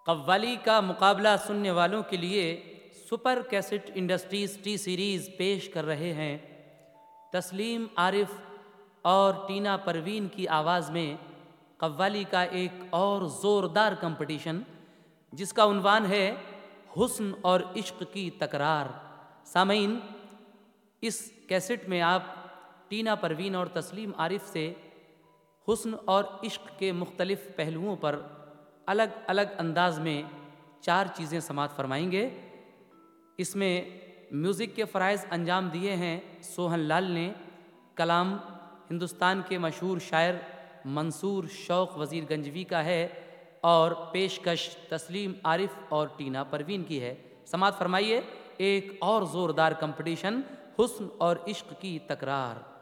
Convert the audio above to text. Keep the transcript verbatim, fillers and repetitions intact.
قوالی کا مقابلہ سننے والوں کے لیے super cassette industries T series پیش کر رہے ہیں تسلیم عارف اور ٹینا پروین کی آواز میں قوالی کا ایک اور زوردار کمپٹیشن جس کا عنوان ہے حسن اور عشق کی تکرار۔ سامعین، اس کیسٹ میں آپ ٹینا پروین اور تسلیم عارف سے حسن اور عشق کے مختلف پہلوؤں پر الگ الگ انداز میں چار چیزیں سماعت فرمائیں گے۔ اس میں میوزک کے فرائض انجام دیے ہیں سوہن لال نے، کلام ہندوستان کے مشہور شاعر منصور شوق وزیر گنجوی کا ہے اور پیشکش تسلیم عارف اور ٹینا پروین کی ہے۔ سماعت فرمائیے ایک اور زوردار کمپٹیشن حسن اور عشق کی تکرار۔